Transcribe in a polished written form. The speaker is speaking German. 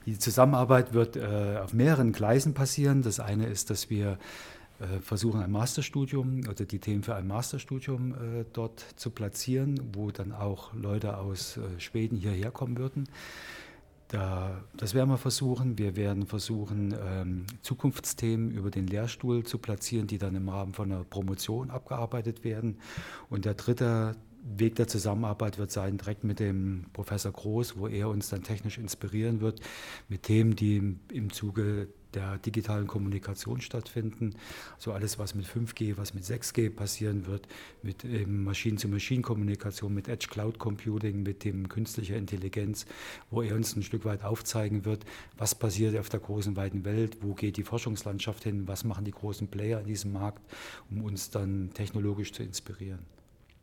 Die Zusammenarbeit wird auf mehreren Gleisen passieren. Das eine ist, dass wir versuchen, ein Masterstudium oder die Themen für ein Masterstudium dort zu platzieren, wo dann auch Leute aus Schweden hierher kommen würden. Das werden wir versuchen. Wir werden versuchen, Zukunftsthemen über den Lehrstuhl zu platzieren, die dann im Rahmen von einer Promotion abgearbeitet werden. Und der dritte Weg der Zusammenarbeit wird sein, direkt mit dem Professor Groß, wo er uns dann technisch inspirieren wird, mit Themen, die im Zuge der digitalen Kommunikation stattfinden. So alles, was mit 5G, was mit 6G passieren wird, mit Machine-to-Machine-Kommunikation, mit Edge Cloud Computing, mit dem künstlicher Intelligenz, wo er uns ein Stück weit aufzeigen wird, was passiert auf der großen, weiten Welt, wo geht die Forschungslandschaft hin, was machen die großen Player in diesem Markt, um uns dann technologisch zu inspirieren.